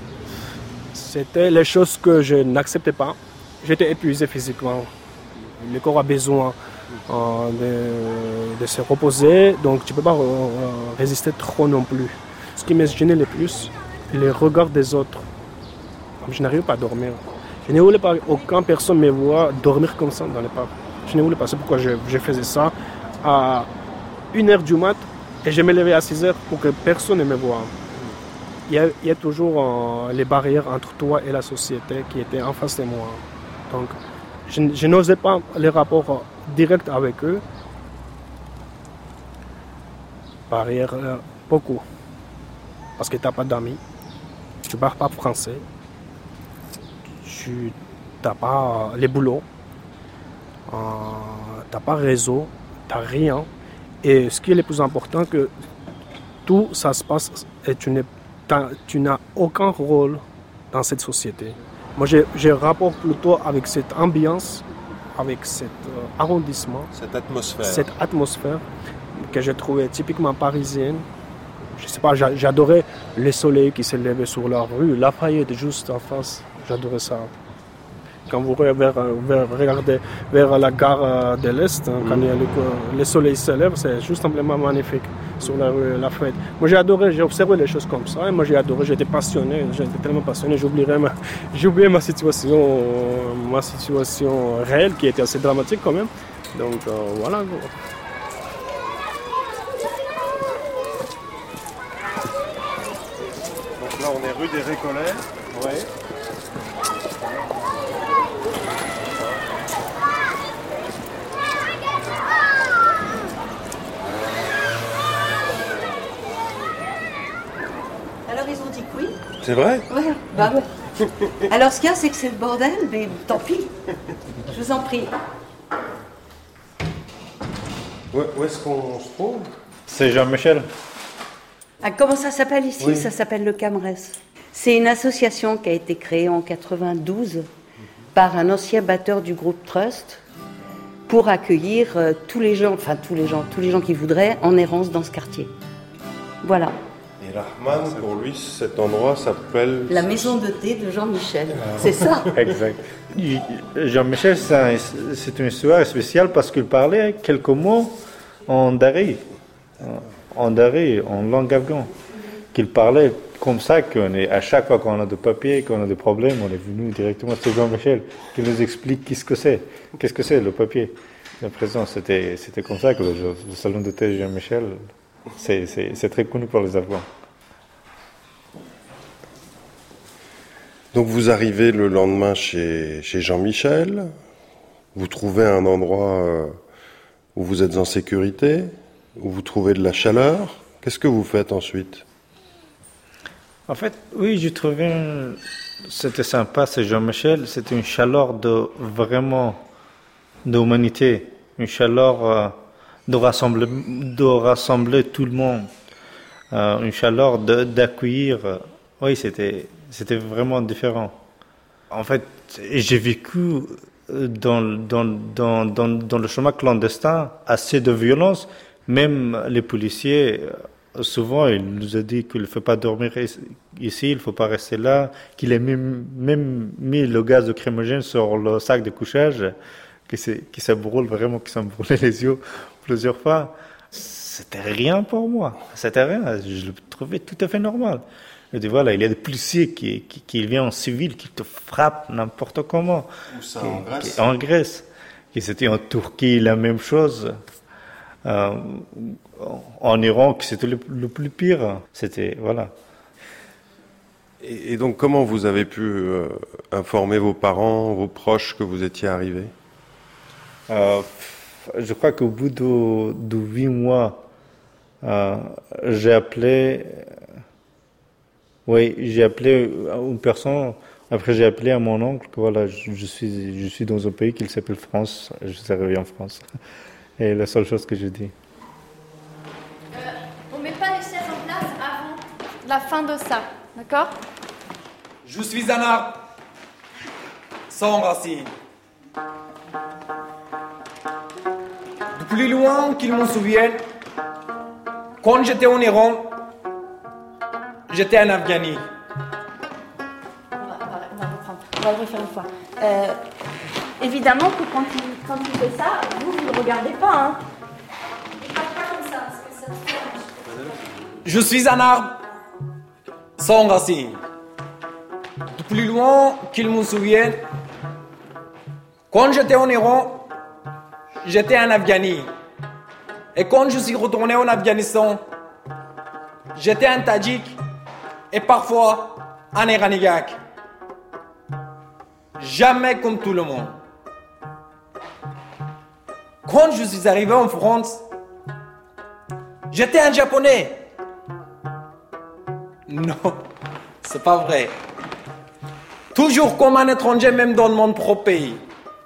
C'était les choses que je n'acceptais pas. J'étais épuisé physiquement. Le corps a besoin euh, de, de se reposer, donc tu ne peux pas euh, résister trop non plus. Ce qui me gênait le plus, les regards des autres. Je n'arrivais pas à dormir. Je ne voulais pas aucune personne me voir dormir comme ça dans les parcs. Je ne voulais pas. C'est pourquoi je, je faisais ça à une heure du mat et je me levais à six heures pour que personne ne me voie. Il y a, il y a toujours euh, les barrières entre toi et la société qui étaient en face de moi. Donc, je, je n'osais pas les rapports directs avec eux. Barrière, euh, beaucoup. Parce que tu n'as pas d'amis, tu ne parles pas français, tu n'as pas les boulots, euh, tu n'as pas réseau, tu n'as rien. Et ce qui est le plus important, que tout ça se passe et tu, n'es, tu n'as aucun rôle dans cette société. Moi, j'ai, j'ai rapport plutôt avec cette ambiance, avec cet euh, arrondissement, cette atmosphère. cette atmosphère que j'ai trouvée typiquement parisienne. Je sais pas, j'adorais le soleil qui se levait sur la rue, Lafayette juste en face, j'adorais ça. Quand vous regardez vers la gare de l'Est, hein, quand mm. il y a le, le soleil se lève, c'est juste simplement magnifique sur la rue Lafayette. Moi j'ai adoré, j'ai observé les choses comme ça, et moi j'ai adoré, j'étais passionné, j'étais tellement passionné, j'oublierais ma, j'oubliais ma situation, ma situation réelle qui était assez dramatique quand même. Donc euh, voilà. Là, on est rue des Récollets. Ouais. Alors, ils ont dit que oui. C'est vrai? Ouais, bah ouais. Alors, ce qu'il y a, c'est que c'est le bordel, mais tant pis. Je vous en prie. Où, où est-ce qu'on se trouve? C'est Jean-Michel. Ah, comment ça s'appelle ici? Oui. Ça s'appelle le Camrès. C'est une association qui a été créée en quatre-vingt-douze par un ancien batteur du groupe Trust pour accueillir euh, tous les gens, enfin tous les gens, tous les gens qui voudraient en errance dans ce quartier. Voilà. Et Rahman, pour lui, cet endroit s'appelle... La maison de thé de Jean-Michel. C'est ça? Exact. Jean-Michel, c'est, un, c'est une histoire spéciale parce qu'il parlait quelques mots en dari. En dari, en langue afghane, qu'il parlait comme ça, qu'on est, à chaque fois qu'on a des papiers, qu'on a des problèmes, on est venu directement sur Jean-Michel, qui nous explique qu'est-ce que c'est, qu'est-ce que c'est le papier. La présence, c'était, c'était comme ça que le, le salon de thé de Jean-Michel, c'est, c'est, c'est très connu pour les Afghans. Donc vous arrivez le lendemain chez, chez Jean-Michel, vous trouvez un endroit où vous êtes en sécurité, où vous trouvez de la chaleur. Qu'est-ce que vous faites ensuite? En fait, oui, j'ai trouvé, c'était sympa, c'est Jean-Michel, c'était une chaleur de vraiment d'humanité, une chaleur euh, de rassembler, de rassembler tout le monde, euh, une chaleur de, d'accueillir. Euh, oui, c'était, c'était vraiment différent. En fait, j'ai vécu dans, dans, dans, dans, dans le chemin clandestin assez de violence. Même les policiers, souvent, ils nous ont dit qu'il ne faut pas dormir ici, il ne faut pas rester là, qu'il a même, même mis le gaz de lacrymogène sur le sac de couchage, qui se, qui se brûle vraiment, qui s'en brûlait les yeux plusieurs fois. C'était rien pour moi, c'était rien, je le trouvais tout à fait normal. Je dis voilà, il y a des policiers qui, qui, qui viennent en civil, qui te frappent n'importe comment. Où ça, qui, en Grèce qui, En Grèce. Et c'était en Turquie la même chose. Euh, en Iran, c'était le, le plus pire. C'était, voilà. Et, et donc, comment vous avez pu euh, informer vos parents, vos proches que vous étiez arrivé? euh, Je crois qu'au bout de, de huit mois, euh, j'ai appelé... Oui, j'ai appelé une personne, après j'ai appelé à mon oncle que voilà, je, je, suis, je suis dans un pays qui s'appelle France, je suis arrivé en France. Et la seule chose que je dis. Euh, on ne met pas les chaises en place avant la fin de ça, d'accord? Je suis un arbre sans racines. Du plus loin qu'il m'en souvienne, quand j'étais en Iran, j'étais en Afghanie. On va, on va, on va reprendre. On va le refaire une fois. Euh, évidemment que quand tu, quand tu fais ça, vous, vous ne regardez pas. Hein. Et pas, pas comme ça, parce que ça te dérange. Je suis un arbre sans racines. Du plus loin qu'il me souvienne, quand j'étais en Iran, j'étais en Afghanie. Et quand je suis retourné en Afghanistan, j'étais un Tadjik. Et parfois, un Iranigak. Jamais comme tout le monde. Quand je suis arrivé en France, j'étais un Japonais. Non, c'est pas vrai. Toujours comme un étranger, même dans mon propre pays.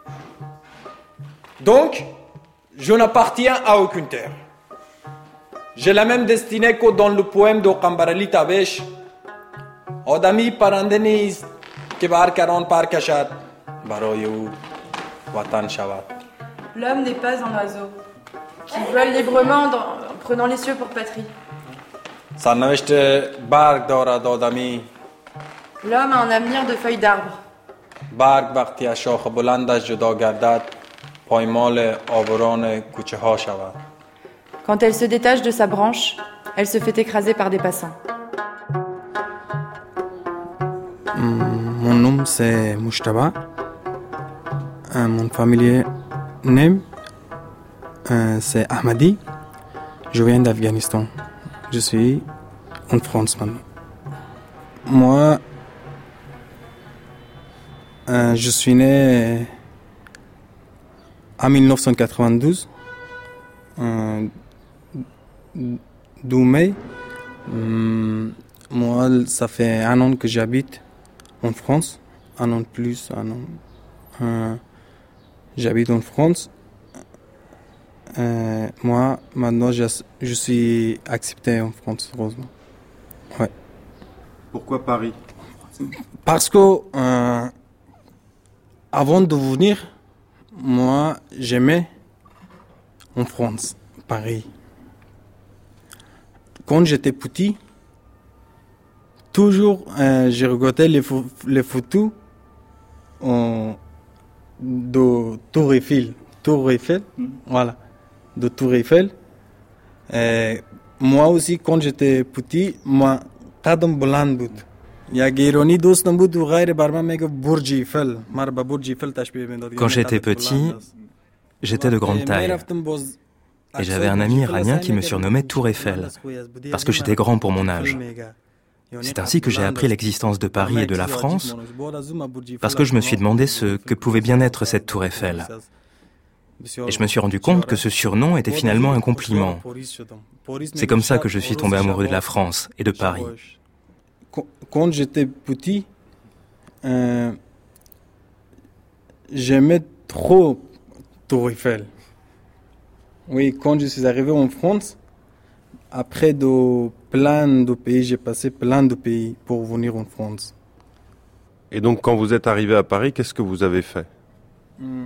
Donc, je n'appartiens à aucune terre. J'ai la même destinée que dans le poème de Kambarali Tabesh. Odami parandenis ke bar karan par kashad baroy ou watan shavad. L'homme n'est pas un oiseau qui vole librement dans, en prenant les cieux pour patrie. Sarnavishte barg dorad odami. L'homme a un avenir de feuilles d'arbre. Barg vaqti az shakh bulandash juda gardad paymal avaran kucheha shavad. Quand elle se détache de sa branche, elle se fait écraser par des passants. Mon nom c'est Mouchtaba. Euh, mon familier name euh, c'est Ahmadi. Je viens d'Afghanistan. Je suis en France maintenant. Moi, euh, je suis né en dix-neuf cent quatre-vingt-douze. Euh, d'où mai. Hum, moi, ça fait un an que j'habite en France, un an de plus, un an. Euh, j'habite en France. Euh, moi, maintenant, je, je suis accepté en France, heureusement. Ouais. Pourquoi Paris? Parce que euh, avant de venir, moi, j'aimais en France, Paris. Quand j'étais petit, toujours, euh, j'ai regardé les, fo- les photos euh, de Tour Eiffel. Tour Eiffel, mm. Voilà, de Tour Eiffel. Euh, moi aussi, quand j'étais petit, moi, قدم بلند بود. یک ایرانی دوستم بود و غیر بر من میگه برج ایفل. من با برج ایفل تشبیه میداد. Quand j'étais petit, j'étais de grande taille. Et j'avais un ami iranien qui me surnommait Tour Eiffel, parce que j'étais grand pour mon âge. C'est ainsi que j'ai appris l'existence de Paris et de la France, parce que je me suis demandé ce que pouvait bien être cette Tour Eiffel. Et je me suis rendu compte que ce surnom était finalement un compliment. C'est comme ça que je suis tombé amoureux de la France et de Paris. Quand j'étais petit, euh, j'aimais trop Tour Eiffel. Oui, quand je suis arrivé en France, après de plein de pays, j'ai passé plein de pays pour venir en France. Et donc, quand vous êtes arrivé à Paris, qu'est-ce que vous avez fait ? hmm.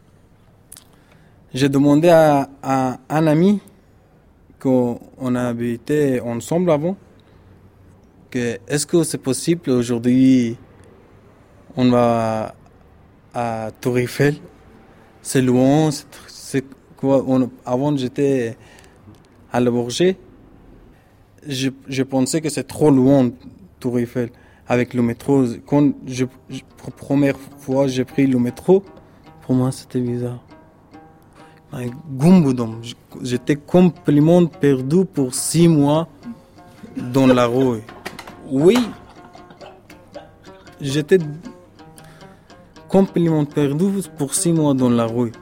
J'ai demandé à, à un ami qu'on a habité ensemble avant, que est-ce que c'est possible aujourd'hui, on va à Tour Eiffel, c'est loin, c'est, c'est quoi, on, avant j'étais à Le Bourget, je, je pensais que c'est trop loin Tour Eiffel avec le métro. Quand je, je, pour la première fois j'ai pris le métro, pour moi c'était bizarre. J'étais complètement perdu pour six mois dans la rue. Oui, j'étais complètement perdu pour six mois dans la rue.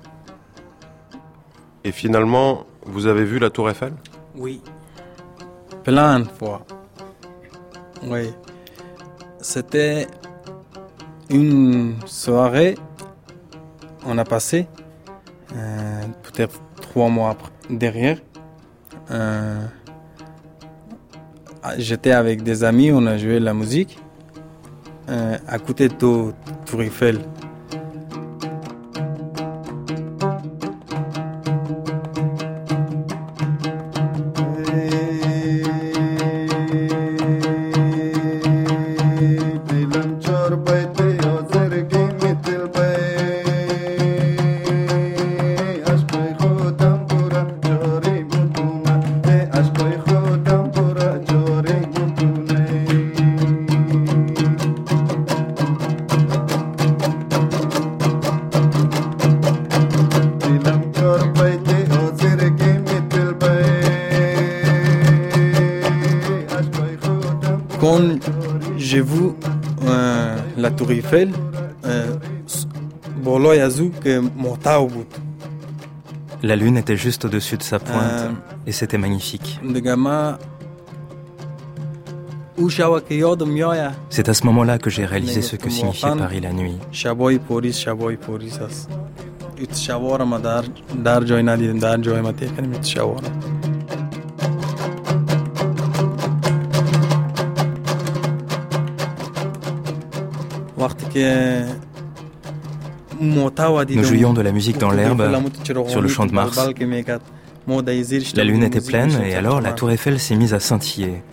Et finalement, vous avez vu la Tour Eiffel ? Oui, plein de fois. Oui, c'était une soirée, on a passé. Euh, peut-être trois mois après, derrière. Euh, j'étais avec des amis, on a joué la musique euh, à côté de Tour Eiffel. J'ai vu euh, la Tour Eiffel, euh, la lune était juste au-dessus de sa pointe euh, et c'était magnifique. C'est à ce moment-là que j'ai réalisé ce que signifiait Paris la nuit. Nous jouions de la musique dans l'herbe, sur le champ de Mars. La lune était pleine et alors la Tour Eiffel s'est mise à scintiller.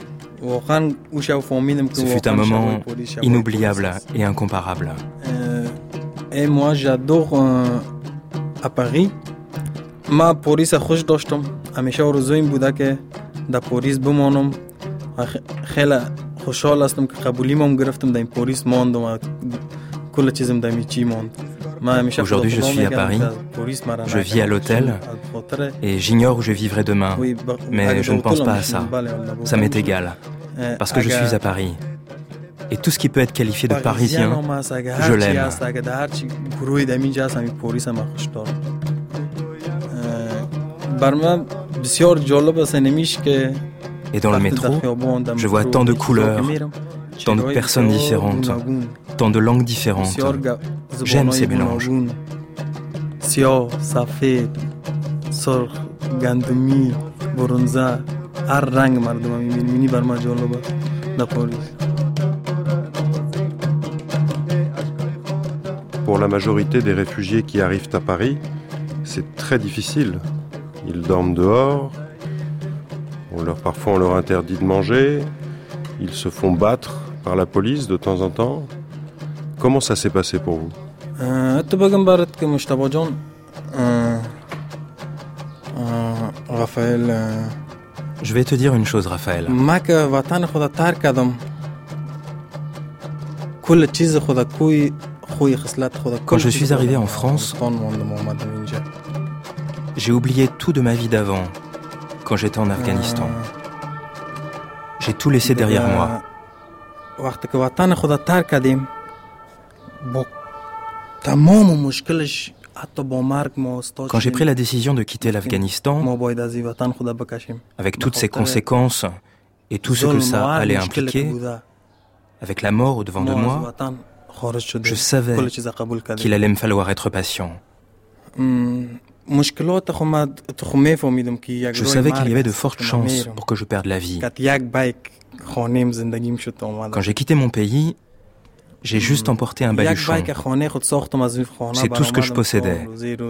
Ce fut un moment inoubliable et incomparable. Et moi j'adore euh, à Paris. Ma police a خوش داشتم. همیشه آرزویم بوده که در پاریس بمانم. خیلی خوشحال هستم که قبولیمم گرفتم در این پاریس ماندم. کل چیزم در میچی ماند. Aujourd'hui, je suis à Paris, je vis à l'hôtel et j'ignore où je vivrai demain. Mais je ne pense pas à ça. Ça m'est égal, parce que je suis à Paris. Et tout ce qui peut être qualifié de parisien, je l'aime. Et dans le métro, je vois tant de couleurs, tant de personnes différentes, tant de langues différentes. J'aime ces mélanges. Pour la majorité des réfugiés qui arrivent à Paris, c'est très difficile. Ils dorment dehors, on leur, parfois on leur interdit de manger, ils se font battre par la police de temps en temps. Comment ça s'est passé pour vous ? euh, euh, Raphaël, euh... Je vais te dire une chose, Raphaël. Quand je suis arrivé en France, j'ai oublié tout de ma vie d'avant, quand j'étais en Afghanistan. J'ai tout laissé derrière moi. Quand j'ai pris la décision de quitter l'Afghanistan, avec toutes ses conséquences et tout ce que ça allait impliquer, avec la mort au-devant de moi, je savais qu'il allait me falloir être patient. Je savais qu'il y avait de fortes chances pour que je perde la vie. Quand j'ai quitté mon pays, j'ai juste emporté un baluchon. C'est tout ce que je possédais.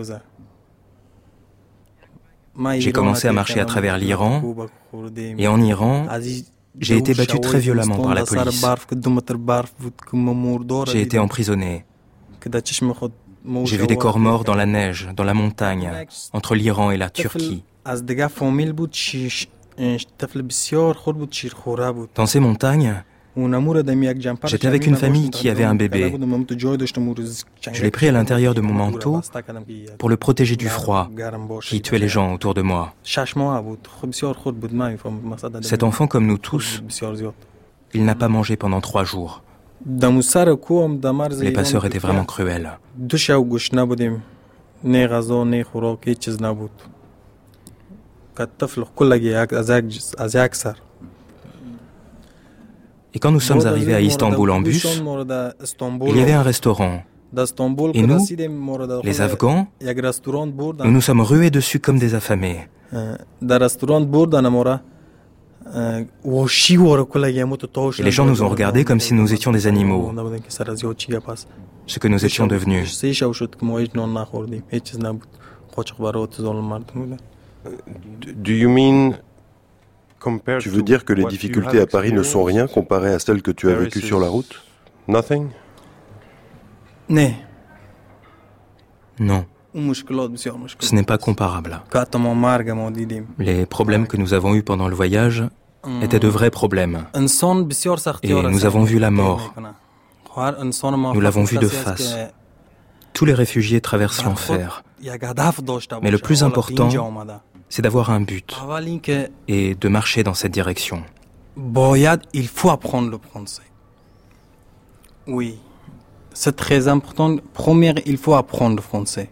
J'ai commencé à marcher à travers l'Iran, et en Iran, j'ai été battu très violemment par la police. J'ai été emprisonné. J'ai vu des corps morts dans la neige, dans la montagne, entre l'Iran et la Turquie. Dans ces montagnes, j'étais avec une famille qui avait un bébé. Je l'ai pris à l'intérieur de mon manteau pour le protéger du froid qui tuait les gens autour de moi. Cet enfant, comme nous tous, il n'a pas mangé pendant trois jours. Les passeurs étaient vraiment cruels. Et quand nous sommes arrivés à Istanbul en bus, il y avait un restaurant. Et nous, les Afghans, nous nous sommes rués dessus comme des affamés. Et les gens nous ont regardés comme si nous étions des animaux, ce que nous étions devenus. Do you mean... Tu veux dire que les difficultés à Paris ne sont rien comparées à celles que tu as vécues sur la route? Nothing? Non. Ce n'est pas comparable. Les problèmes que nous avons eus pendant le voyage étaient de vrais problèmes. Et nous avons vu la mort. Nous l'avons vu de face. Tous les réfugiés traversent l'enfer. Mais le plus important, c'est d'avoir un but et de marcher dans cette direction. Il faut apprendre le français. Oui, c'est très important. Première, il faut apprendre le français.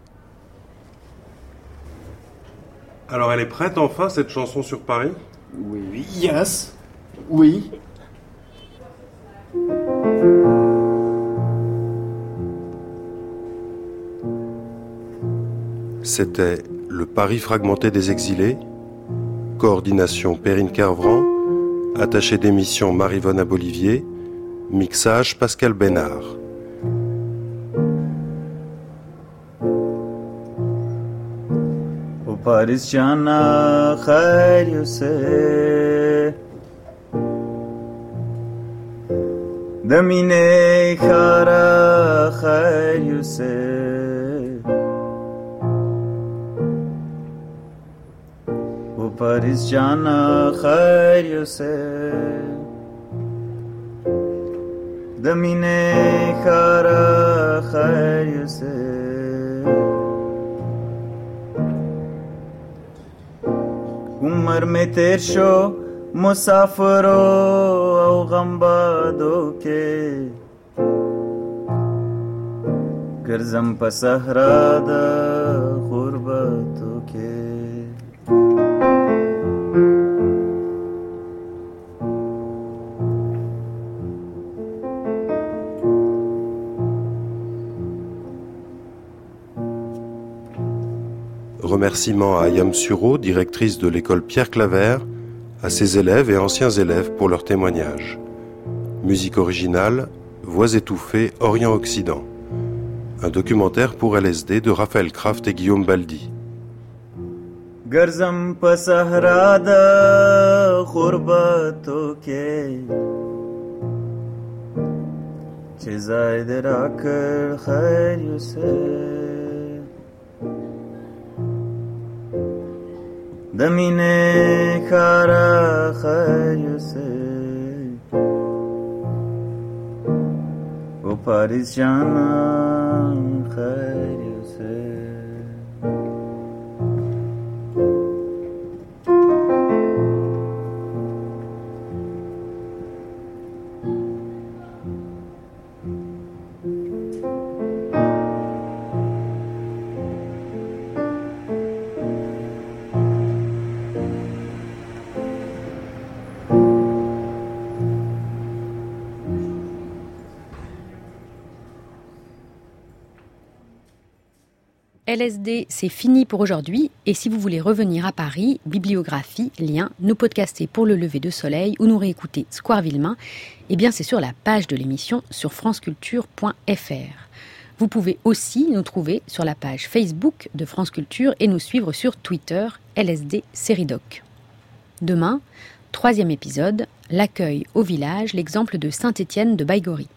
Alors, elle est prête enfin, cette chanson sur Paris? Oui. Yes. Oui. C'était Le Paris fragmenté des exilés, coordination Perrine Kervran, attaché d'émission Marie-Vonne Abolivier, mixage Pascal Bénard. O Paris jana khair yuse damine khara khair yuse Paris jana khair yuse damine khara khair yuse umar mein ter sho musafiro au ghambado ke garzam pa sahra da ghurbato ke Remerciements à Ayam Suro, directrice de l'école Pierre Claver, à ses élèves et anciens élèves pour leurs témoignages. Musique originale, Voix étouffées, Orient-Occident. Un documentaire pour L S D de Raphaël Kraft et Guillaume Baldi. Garzam pa sahra da ghurbato ke che zaid rakar khair yuse damine khara khair yuse o Paris jana khair yuse L S D, c'est fini pour aujourd'hui. Et si vous voulez revenir à Paris, bibliographie, lien, nous podcaster pour le lever de soleil ou nous réécouter Square Villemain, eh bien c'est sur la page de l'émission sur franceculture point f r. Vous pouvez aussi nous trouver sur la page Facebook de France Culture et nous suivre sur Twitter, L S D Série Doc. Demain, troisième épisode, l'accueil au village, l'exemple de Saint-Étienne de Baïgorry.